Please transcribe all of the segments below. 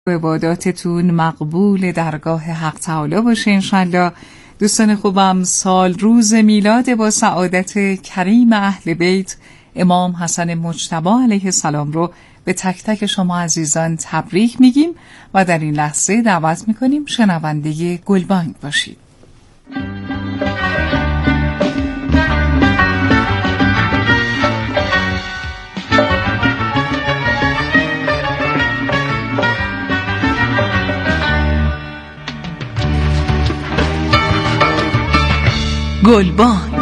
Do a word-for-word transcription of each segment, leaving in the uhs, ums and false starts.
عباداتتون مقبول درگاه حق تعالی باشه انشالله. دوستان خوبم، سال روز میلاد با سعادت کریم اهل بیت امام حسن مجتبی علیه السلام رو به تک تک شما عزیزان تبریک میگیم و در این لحظه دعوت میکنیم شنونده گلبانگ باشید. گلبانگ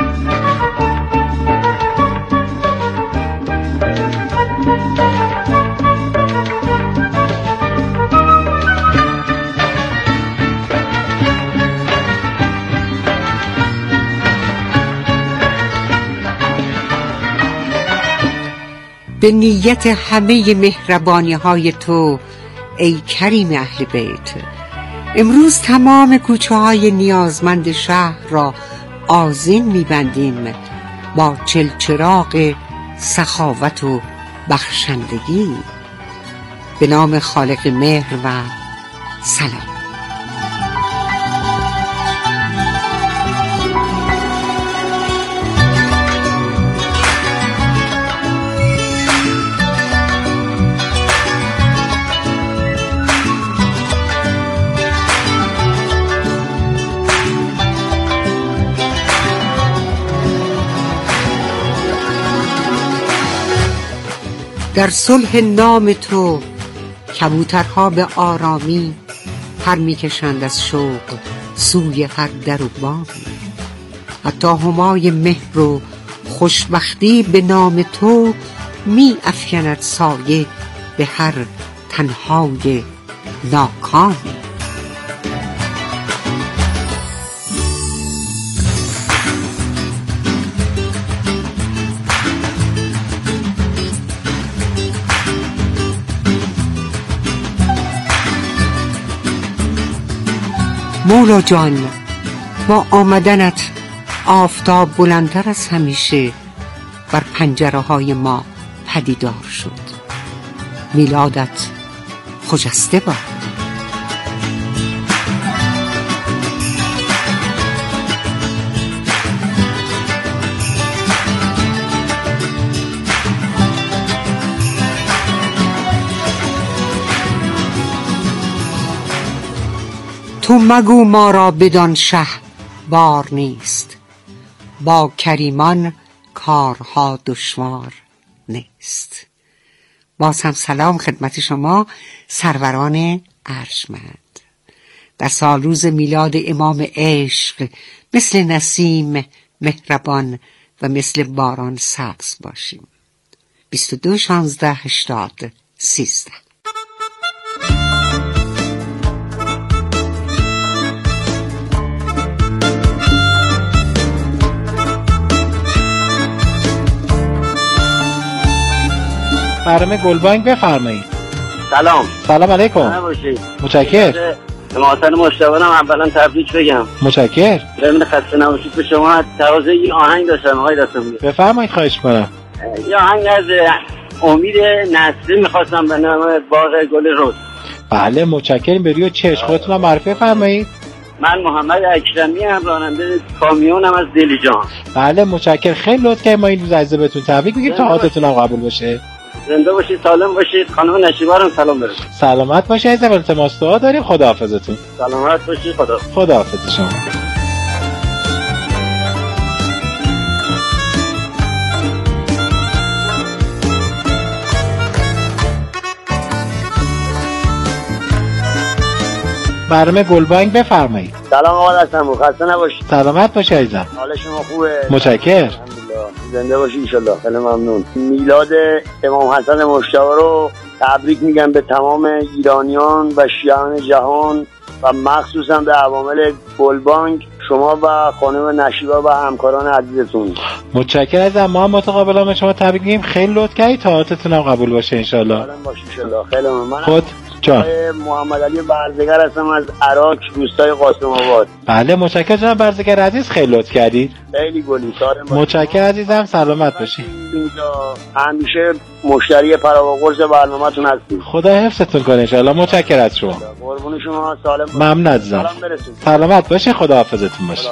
به نیت همه مهربانی های تو ای کریم اهل بیت، امروز تمام کوچه های نیازمند شهر را آذین می‌بندیم با چلچراغ سخاوت و بخشندگی به نام خالق مهر و سلام. در صلح نام تو کبوترها به آرامی پر میکشند از شوق سوی هر در و بامی. حتی همای مهر و خوشبختی به نام تو می افکند سایه به هر تنهای ناکامی. مولا جان، با آمدنت آفتاب بلندتر از همیشه بر پنجره های ما پدیدار شد. میلادت خجسته باد. تو مگو ما را بدان شه بار نیست، با کریمان کارها دشوار نیست. باز هم سلام خدمت شما سروران ارجمند. در سال روز میلاد امام عشق مثل نسیم مهربان و مثل باران سبز باشیم. بیست و دو شانزده هشتاد سیزده. برنامه گلبانگ بفرمایید. سلام. سلام علیکم. متشکرم. امام حسن مجتبی هم اولا تبریک بگم. متشکرم. ضمن خسته نباشید به شما. تازه یه آهنگ داشتم آقای دستم. بفرمایید خواهش کنم. یه آهنگ از امید نصری می‌خواستم به نام باغ گل رز. بله متشکرم. بریو چشم خودتون رو معرفی فرمایید. من محمد اکرمی ام، راننده کامیونم از دلیجان. بله متشکرم. خیلی لطف کردید ما این روز عزیز بهتون تبریک میگیم. تعهدتون هم قبول باشه. زنده باشید، سالم باشید. خانم نشیبارم سلام برسید. سلامت باشید عزیزم. التماس دعا داریم. خداحافظتون. سلامت باشید. خدا خداحافظ شما. برنامه گلبانگ بفرمایید. سلام آقا دستم، خسته نباشید. سلامت باشید عزیزم. حال شما خوبه؟ متشکرم. زنده باشید ان شاءالله. خیلی ممنون. میلاد امام حسن مجتبی رو تبریک میگم به تمام ایرانیان و شیعان جهان و مخصوصا به عوامل گلبانگ، شما و خانم نشیبا و همکاران عزیزتون. متشکرم عزیزم. ما هم متقابلا به شما تبریک میگیم. خیلی لطف کردید. تعهدتون هم قبول باشه ان شاءالله. سلام باشید ان شاءالله. خیلی ممنون. خود جان محمد علی برزگر هستم از عراق، روستای قاسم آباد. بله متشکرم جناب برزگر عزیز، خیلی لطف کردید. خیلی گلی سالم باشید. متشکرم عزیزم، سلامت باشید. اینجا همیشه مشتری پراقرص برنامه‌تون هستید. خدا حفظتون کنه ان شاء الله. متشکرم از شما. قربون شما، سالم باشید. ممنون عزیزم. سلام برسید. سلامت باشید، خدا حافظتون باشه.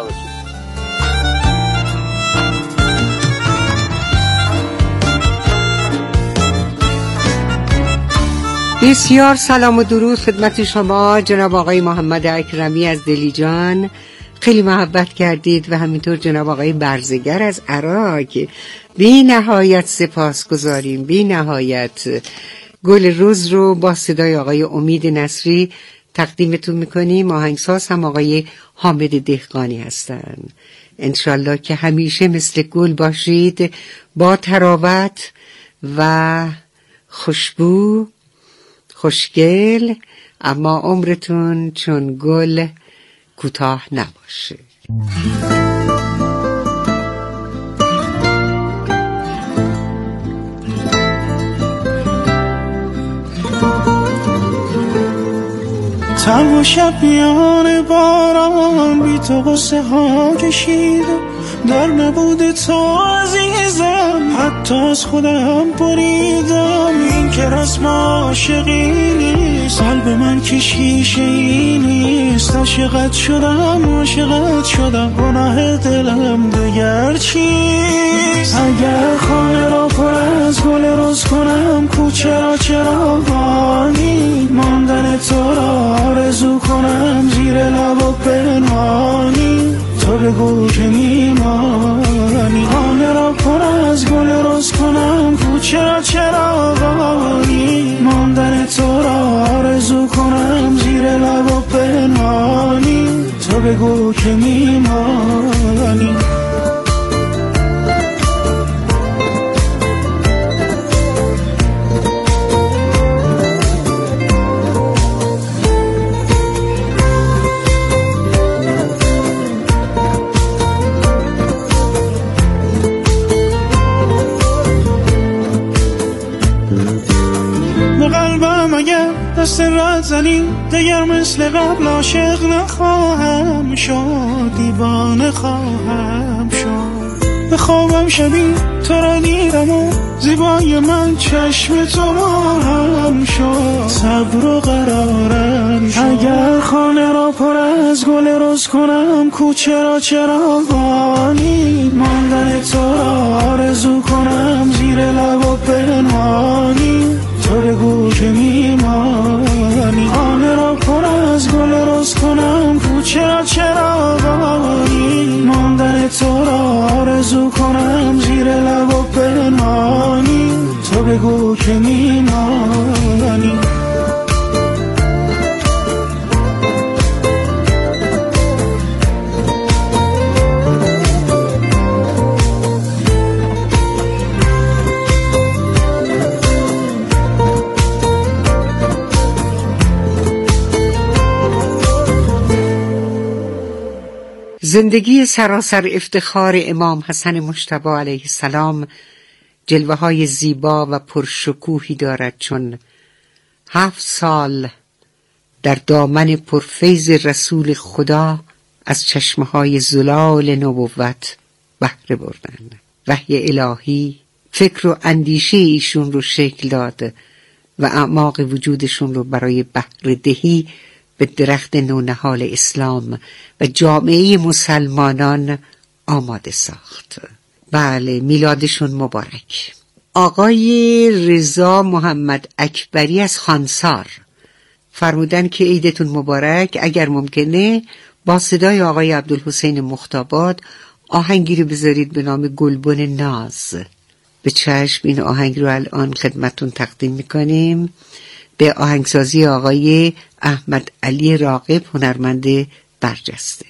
بسیار سلام و درود خدمت شما جناب آقای محمد اکرمی از دلیجان. خیلی محبت کردید و همینطور جناب آقای برزگر از عراق. بی نهایت سپاس گذاریم، بی نهایت. گل روز رو با صدای آقای امید نصری تقدیمتون میکنیم. آهنگساز هم آقای حامد دهقانی هستن. انشالله که همیشه مثل گل باشید، با تراوت و خوشبو، خوشگل، اما عمرتون چون گل کوتاه نباشه. تنها شب میان باران بی تو قصه ها کشیدم، در نبود تو عزیزم حتی از خودم بریدم. این که رسم عاشقی نیست، قلب من که شیشه ای نیست. عاشقت شدم عاشقت شدم، گناه دلم دگر چیست؟ اگر خانه را پر از گل روز کنم، کوچه را چراغانی، ماندن تو را آرزو کنم، زیر لب و پنهانی. تو بگو که میمانی، خانه را پر از گل روز کنم، کوچه را چراغانی، ماندن تو را آرزو کنم، زیر لب و پنهانی. تو بگو که میمانی. دست رد زنی دیگر مثل قبل عاشق نخواهم شد، دیوانه خواهم شد. به خوابم شبی تو را دیدم و زیبای من چشم تو ماهم شد، صبر و قرارم شد. اگر خانه را پر از گل روز کنم، کوچه را چراغانی، ماندن تو را آرزو کنم، زیر لب و پنهانی. تو بگو که میمانی، خانه را پر از گل روز کنم، کوچه را چراغانی، ماندن تو را آرزو کنم، زیر لب و پنهانی. تو بگو که میمانی. زندگی سراسر افتخار امام حسن مجتبی علیه السلام جلوه های زیبا و پرشکوهی دارد، چون هفت سال در دامن پرفیض رسول خدا از چشمه های زلال نبوت بهره بردن. وحی الهی فکر و اندیشه ایشون رو شکل داد و اعماق وجودشون رو برای بهره دهی به درخت نونهال اسلام و جامعه مسلمانان آماده ساخت. بله، میلادشون مبارک. آقای رضا محمد اکبری از خانسار فرمودن که عیدتون مبارک. اگر ممکنه با صدای آقای عبدالحسین مختاباد آهنگی رو بذارید به نام گلبن ناز. به چشم، این آهنگ رو الان خدمتون تقدیم میکنیم به آهنگسازی آقای احمد علی راغب، هنرمند برجسته.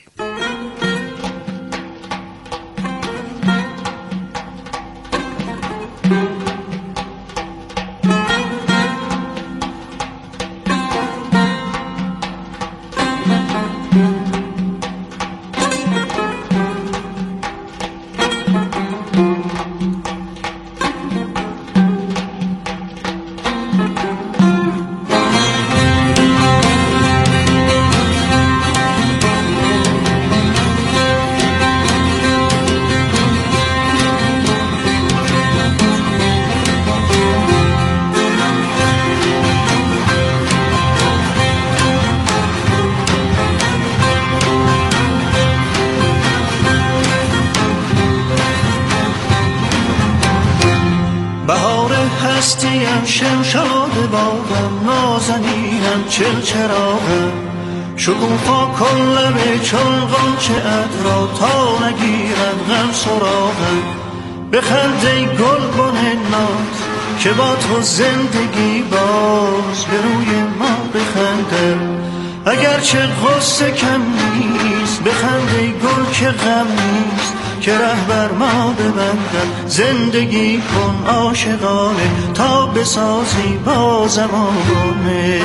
هستیم شمشاد باغم نازنینم چل چراغم شکوفا کن لب چون غنچه ات را تا نگیرد غم سراغم بخند ای گلبن ناز که با تو زندگی باز به روی ما بخنده اگرچه غصه کم نیست بخند ای گل که غم نیست که ره بر ما ببندد زندگی کن عاشقانه تا بسازی با زمانه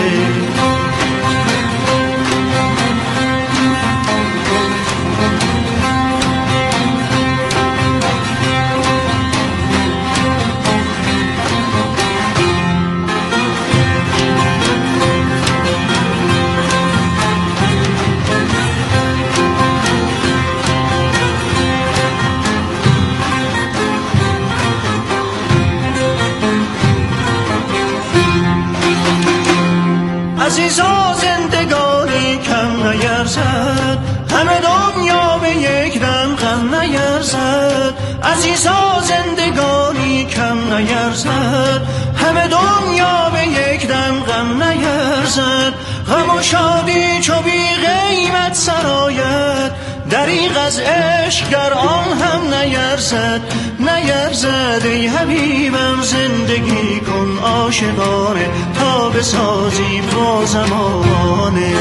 عزیزا زندگانی کم نیرزد همه دنیا به یک دم غم نیرزد عزیزا زندگانی کم نیرزد همه دنیا به یک دم غم نیرزد غم و شادی چو بی قیمت سرآید دریغ از عشق گر آن هم نیرزد نیرزد ای حبیبم زندگی کن عاشقانه تا بسازی با زمانه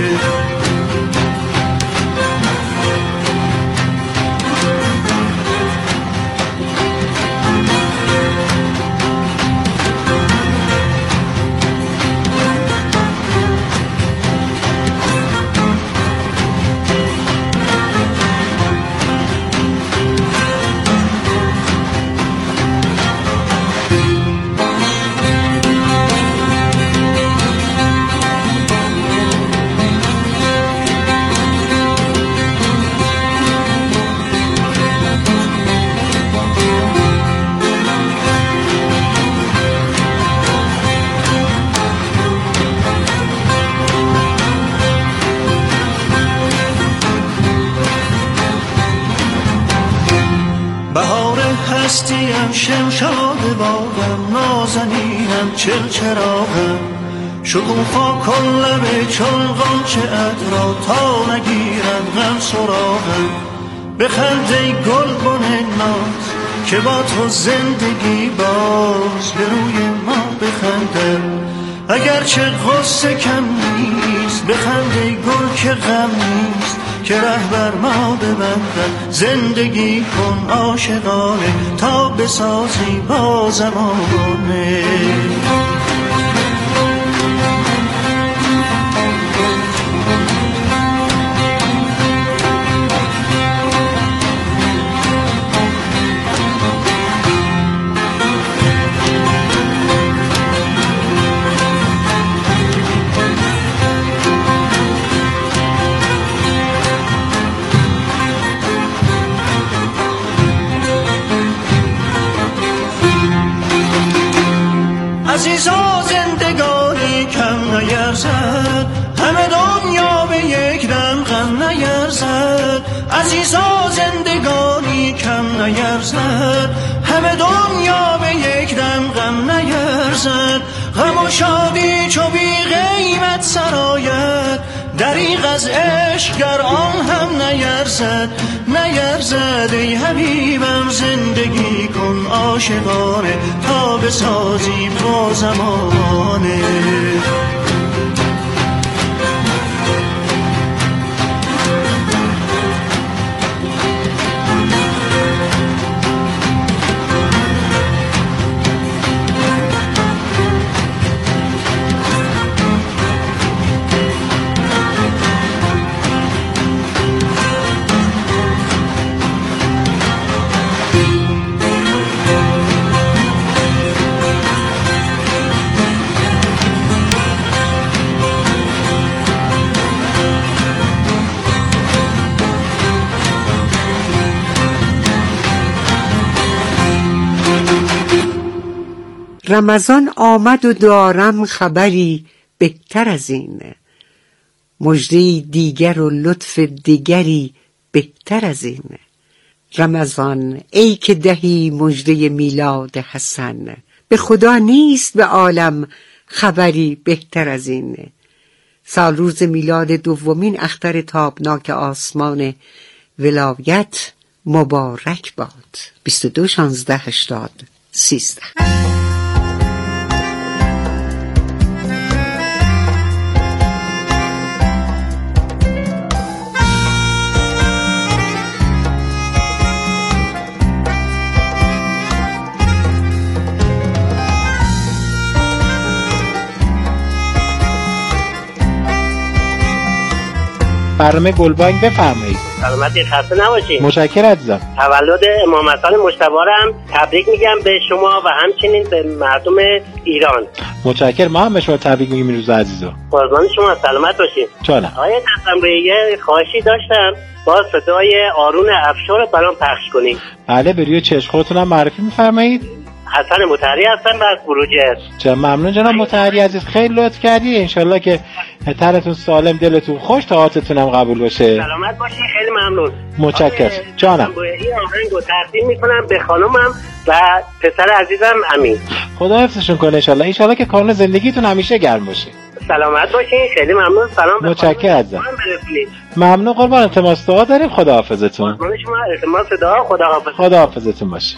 هستیم شمشاد باغم نازنینم چل چراغم شکوفا کن لب چون غنچه ات را تا نگیرد غم سراغم بخند ای گلبن ناز که با تو زندگی باز به روی ما بخنده اگرچه غصه کم نیست بخند ای گل که غم نیست که ره بر ما ببندد زندگی کن عاشقانه تا بسازی با زمانه عزیزا زندگانی کم نیرزد همه دنیا به یک دم غم نیرزد عزیزا زندگانی کم نیرزد همه دنیا به یک دم غم نیرزد غم و شادی چو بی قیمت سرآید دریغ از عشق گر آن هم نیرزد نیرزد ای حبیبم زندگی کن عاشقانه تا بسازی با زمانه رمضان آمد و دارم خبری بهتر از این مژده دیگر و لطف دیگری بهتر از این رمضان ای که دهی مژده میلاد حسن به خدا نیست به عالم خبری بهتر از این. سال روز میلاد دومین اختر تابناک آسمان ولایت مبارک باد. بیست و دو شانزده هشتاد سیزده. برنامه گلبانگ بفرمایید. سلامتی، خسته نباشید. متشکرم عزیزم. تولد امام حسن مجتبی هم تبریک میگم به شما و همچنین به مردم ایران. متشکرم. ما هم به شما تبریک میگیم این روز عزیزو. قربان شما، سلامت باشید. جانم. آقای قاسمی یه خواهشی داشتم با صدای آرون افشار برام پخش کنید. بله، به روی چشم خودتون هم معرفی میفرمایید. حسن مطهری هستم از بروجرد. چه ممنون جناب مطهری عزیز، خیلی لطف کردی. انشالله که تنتون سالم، دلتون خوش، طاعتتون هم قبول باشه. سلامت باشید، خیلی ممنون. متشکرم جانم. این آهنگو تقدیم میکنم به خانومم و پسر عزیزم امین. خدا حفظشون کنه انشالله. انشالله که کانون زندگیتون همیشه گرم باشه. سلامت باشین، خیلی ممنون. سلام. متشکرم عزیزم. ممنون قربان. التماس دعا داریم. خدا حافظتون. قربان شما. التماس دعا. خدا حافظ. خدا حافظتون باشه.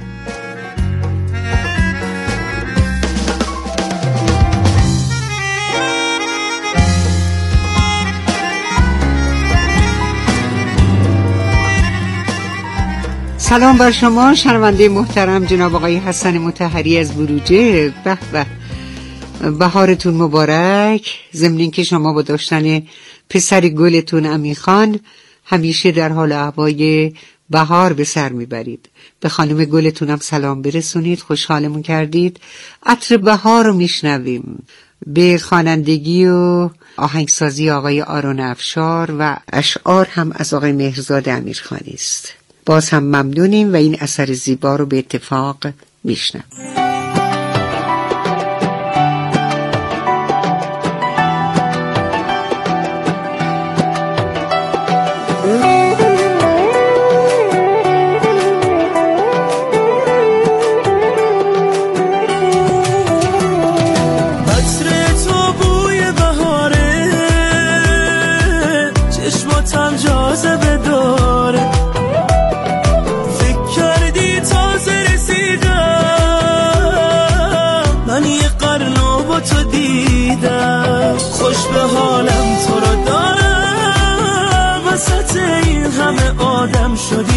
سلام بر شما شنونده محترم، جناب آقای حسن مطهری از بروجرد. به به، بهارتون مبارک. ضمن اینکه شما با داشتن پسر گلتون امین خان همیشه در حال هوای بهار به سر میبرید. به خانم گلتون هم سلام برسونید، خوشحالمون کردید. عطر بهار رو میشنویم. به خوانندگی و آهنگسازی آقای آرون افشار و اشعار هم از آقای مهرزاد امیرخانی است. باز هم ممنونیم و این اثر زیبا رو به اتفاق میشنم. خوش به حالم تو رو دارم، وسط این همه آدم شدی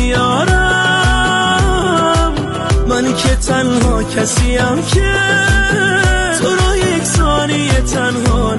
یارم. من که تنها کسیم که تو رو یک ثانیه تنها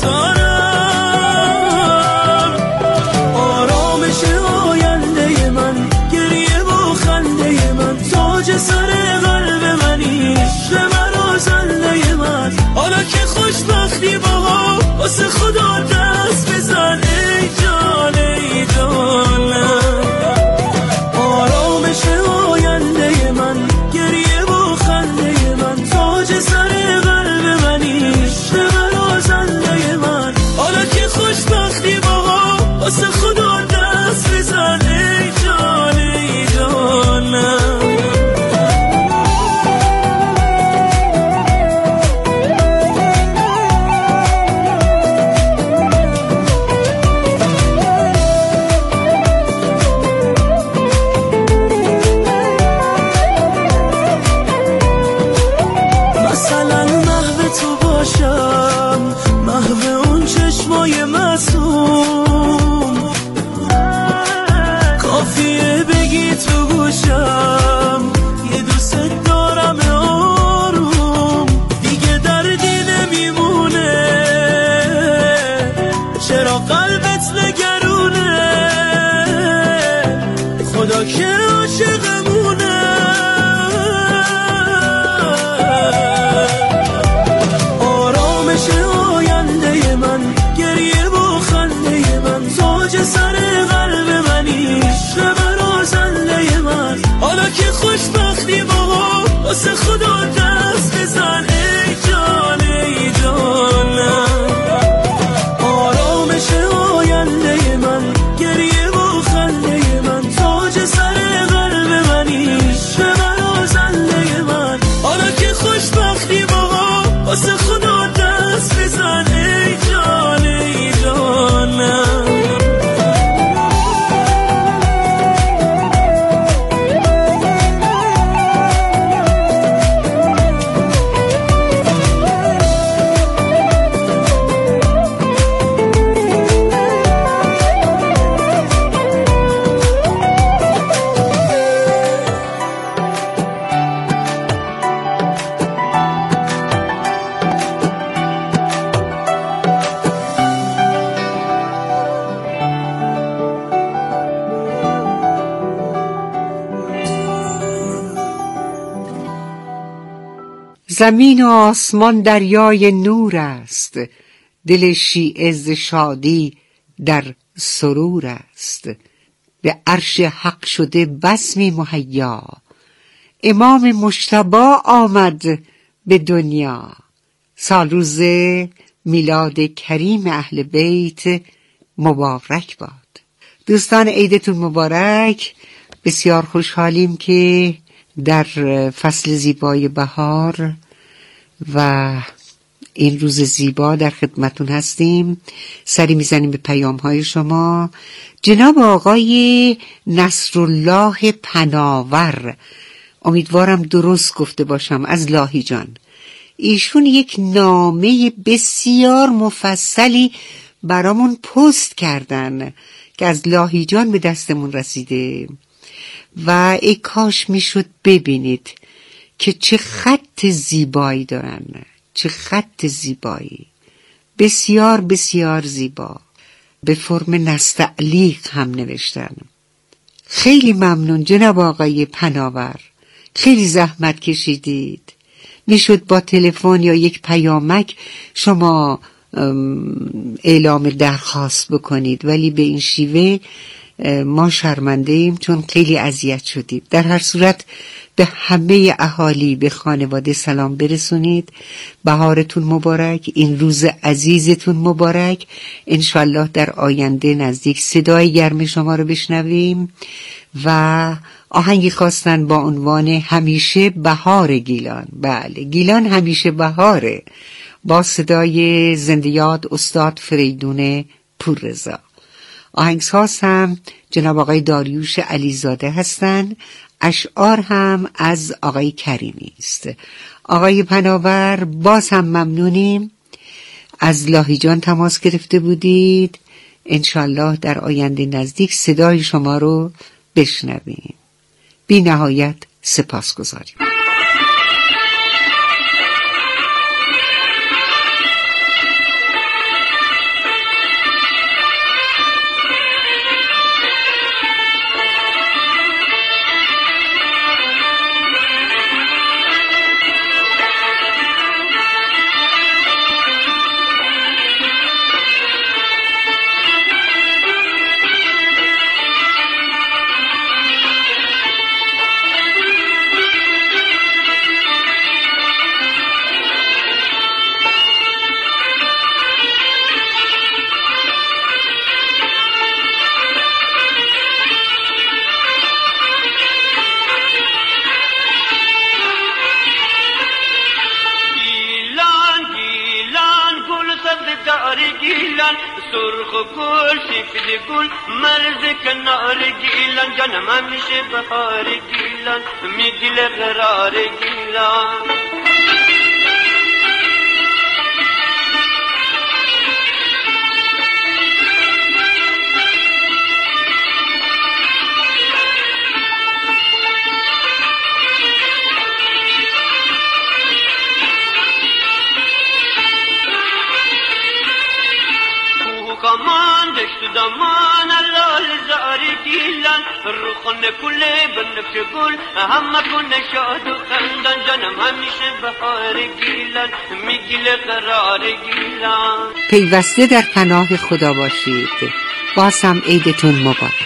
نمیذارم. آرامش آینده من، گریه و خنده من، تاج سر قلب منی، عشق من و زنده من. حالا که خوشبختی باها واسه خدا دست بزن ای جان ای جانم. آرامش آینده من، گریه و خنده من، تاج سر قلب منی، عشق من و زنده من. حالا که خوشبختی باها واسه خدا دست بزن ای جان ای جانم. واسه خدا دست بزن ای جان ای جانم. آرامش زمین و آسمان دریای نور است، دل شیعه ز شادی در سرور است. به عرش حق شده بزمی مهیا، امام مجتبی آمد به دنیا. سال روز میلاد کریم اهل بیت مبارک باد. دوستان عیدتون مبارک. بسیار خوشحالیم که در فصل زیبای بهار و این روز زیبا در خدمتون هستیم. سری میزنیم به پیام های شما. جناب آقای نصرالله پناور، امیدوارم درست گفته باشم، از لاهیجان، ایشون یک نامه بسیار مفصلی برامون پست کردن که از لاهیجان به دستمون رسیده و ای کاش میشد ببینید که چه خط زیبایی دارن، چه خط زیبایی، بسیار بسیار زیبا. به فرم نستعلیق هم نوشتن. خیلی ممنون جناب آقای پناور، خیلی زحمت کشیدید. میشد با تلفن یا یک پیامک شما اعلام درخواست بکنید، ولی به این شیوه ما شرمنده ایم چون خیلی اذیت شدید. در هر صورت به همه اهالی، به خانواده سلام برسونید. بهارتون مبارک، این روز عزیزتون مبارک. انشالله در آینده نزدیک صدای گرم شما رو بشنویم و آهنگی خواستن با عنوان همیشه بهار گیلان. بله، گیلان همیشه بهاره، با صدای زنده یاد استاد فریدون پوررضا. آهنگساز هم جناب آقای داریوش علیزاده هستن، اشعار هم از آقای کریمی است. آقای پناور باز هم ممنونیم، از لاهیجان تماس گرفته بودید. انشالله در آینده نزدیک صدای شما رو بشنویم. بی نهایت سپاس گذاریم. سرخ گل سفید گل مرز کنار گیلان، جانم همیشه بهار گیلان، می دل قرار گیلان. کمان دشت دمان لال زاری گیلان، روخانه کله بنفش گل همه کنه شاد و خندان، جانم همیشه بهار گیلان، میگیل قرار گیلان. پیوسته در پناه خدا باشید. باز هم عیدتون مبارک.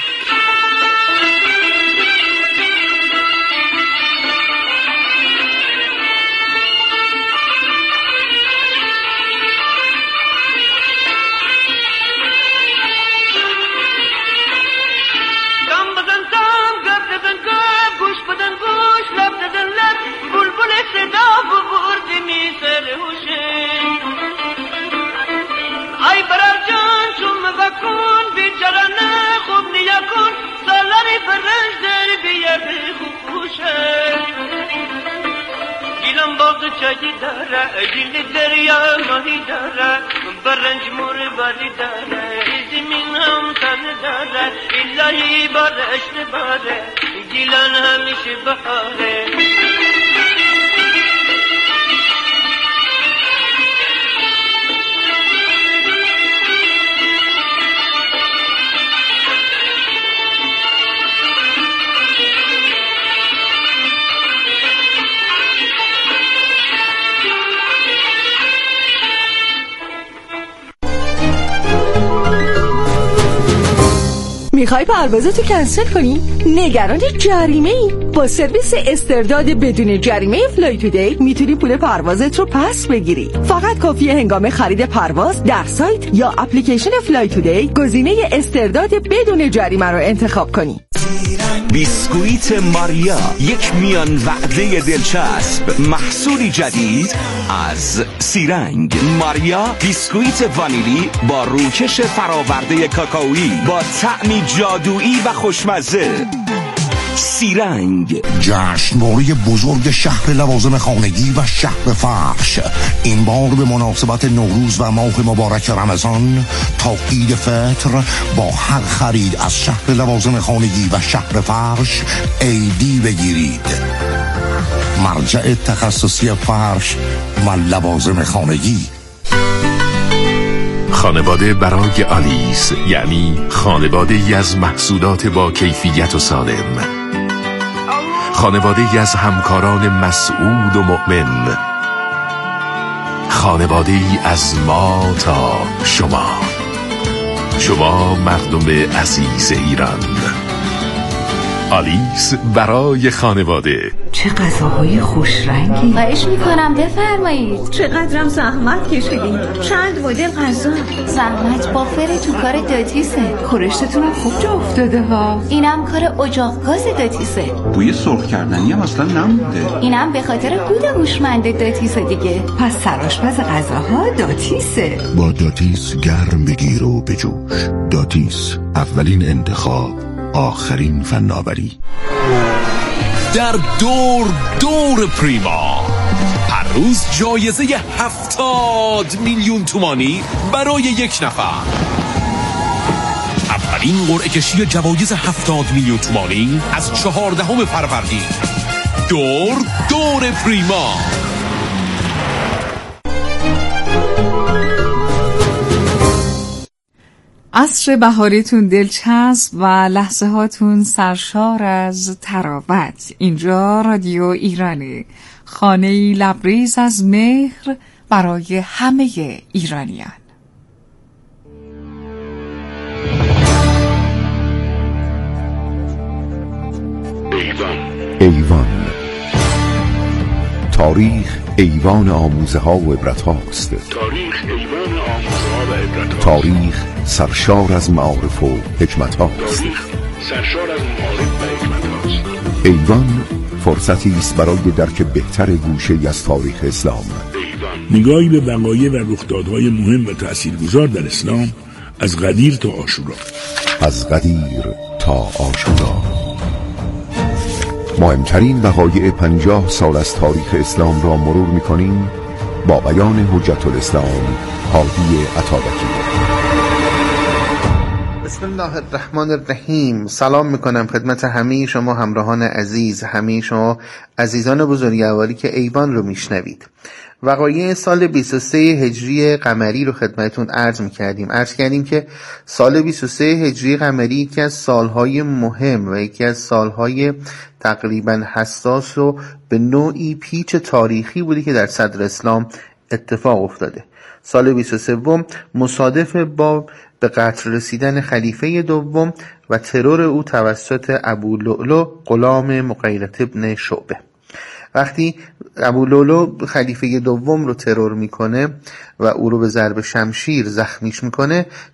چایی داره دل دریا ماهی داره، برنج مور باری داره، زمین هم تن داره، الهی بارش نباره، گیلان همیشه بهاره. میخوای پروازتو کنسل کنی؟ نگران جریمه ای؟ با سرویس استرداد بدون جریمه فلای تودی میتونی پول پروازت رو پس بگیری. فقط کافیه هنگام خرید پرواز در سایت یا اپلیکیشن فلای تودی گزینه استرداد بدون جریمه رو انتخاب کنی. بیسکویت ماریا، یک میان وعده دلچسب، محصولی جدید از سیرنگ. ماریا بیسکویت وانیلی با روکش فراورده کاکائویی با طعمی جادویی و خوشمزه. سیرنگ، جشنواره بزرگ شهر لوازم خانگی و شهر فرش، این بار به مناسبت نوروز و ماه مبارک رمضان تا عید فطر با هر خرید از شهر لوازم خانگی و شهر فرش ایدی بگیرید. مرجع تخصصی فرش و لوازم خانگی. خانواده برای آلیس، یعنی خانواده ای از محصولات با کیفیت و سالم، خانواده ای از همکاران مسعود و مؤمن، خانواده ای از ما تا شما، شما مردم عزیز ایران. آلیس برای خانواده. چه غذاهای خوش رنگی. خواهش میکنم بفرمایید. چقدرم زحمت کشیدین. چند مدل غذا. زحمت بافر تو کار داتیسه. خورشتتونم خوب جا افتاده ها. اینم کار اجاق گاز داتیسه. بوی سرخ کردنی هم اصلا نمونده. اینم به خاطر گود هوشمند داتیسه دیگه. پس سرآشپز غذاها داتیسه. با داتیس گرم بگیر و بجوش. داتیس، اولین انتخاب، آخرین فناوری. در دور دور پریما هر روز جایزه هفتاد میلیون تومانی برای یک نفر. اولین قرعه کشی جوایز هفتاد میلیون تومانی از چهاردهم فروردین. دور دور پریما. عصر بهاریتون دلچسب و لحظه هاتون سرشار از تراوت. اینجا رادیو ایرانه، خانه‌ای لبریز از مهر برای همه ایرانیان. ایوان ایوان تاریخ ایوان آموزه ها و عبرت هاست. تاریخ ایوان آموزه ها و عبرت هاست. تاریخ سرشار از معارف و حکمت هاست. تاریخ سرشار از معارف و حکمت هاست. ایوان فرصتی است برای درک بهتر گوشه‌ای از تاریخ اسلام. ایوان نگاهی به وقایع و رخدادهای مهم و تاثیرگذار در اسلام از قدیر تا عاشورا. از قدیر تا عاشورا. مهمترین وقایع پنجاه سال از تاریخ اسلام را مرور می‌کنیم با بیان حجت الاسلام هادی عطابکی. بسم الله الرحمن الرحیم. سلام میکنم خدمت همه شما همراهان عزیز، همه شما عزیزان بزرگواری که ایوان رو میشنوید. وقایع سال بیست و سه هجری قمری رو خدمتون عرض میکردیم عرض کردیم که سال بیست و سه هجری قمری یکی از سالهای مهم و یکی از سالهای تقریبا حساس و به نوعی پیچ تاریخی بودی که در صدر اسلام اتفاق افتاده. سال بیست و سه مصادف با به قتل رسیدن خلیفه دوم و ترور او توسط ابو لؤلؤ غلام مغیرة ابن شعبه. وقتی ابو لؤلؤ خلیفه دوم رو ترور میکنه و او رو به ضرب شمشیر زخمیش میکنه،